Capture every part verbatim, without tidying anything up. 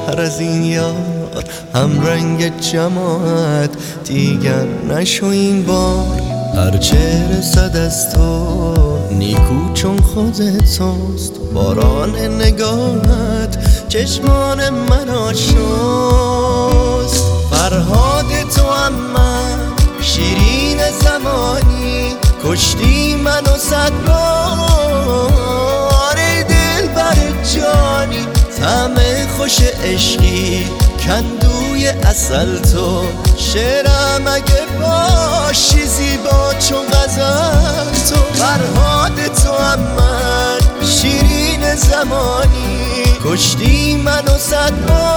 بهتر از این یار، هم رنگ جماعت دیگر نشو این بار. هرچه رسد از تو نیکو چون خودت توست، باران نگاهت چشمان من شست. فرهاد تو هم من شیرین زمانی، کشتی منو صد بار. دل بر جانی طعم خوش عشقی، کندوی اصل تو شعرم اگه باشی زیبا چون غزل تو. فرهاد تو هم من شیرین زمانی، کشتی منو صد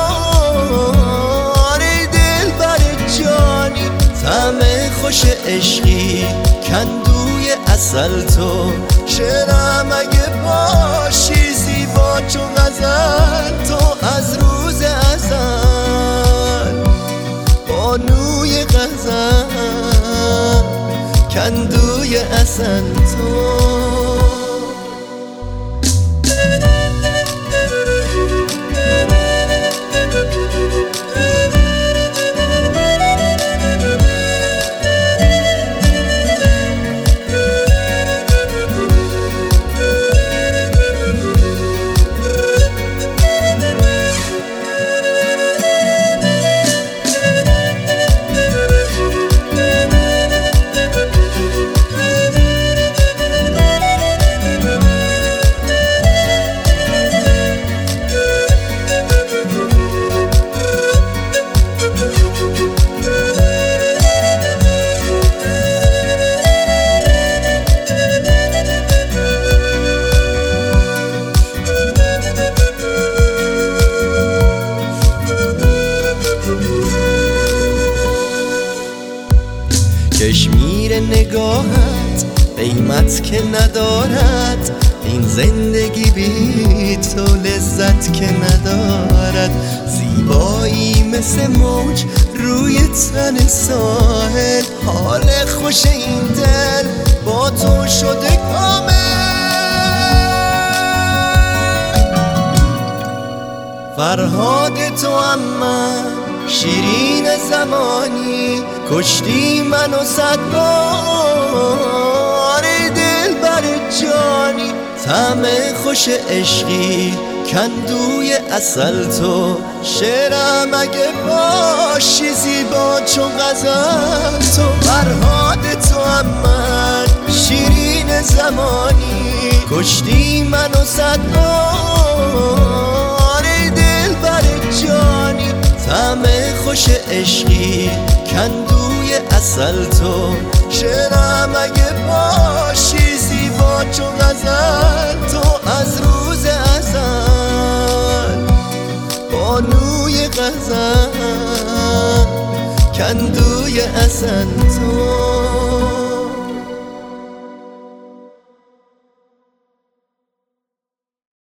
بار. دل بر جانی طعم خوش عشقی، کندوی اصل تو شعرم اگه باشی زیبا چون غزل تو. از روز ازل بانوی غزل، کندوی اصل تو. کشمیر نگاهت قیمت که ندارد، این زندگی بی تو لذت که ندارد. زیبایی مثل موج روی تن ساحل، حال خوش این دل با تو شده کامل. فرهاد تو هم من شیرین زمانی، کشتی منو صد بار. دل بر جانی طعم خوش عشقی، کندوی اصل تو شعرم اگه باشی زیبا چون غزل تو. فرهاد تو هم من شیرین زمانی، کشتی منو صد بار. دل بر جانی طعم خوش عشقی، کندوی اصل تو شعرم اگه باشی زیبا چون غزل تو. از روز ازل بانوی غزل، کندوی اصل تو.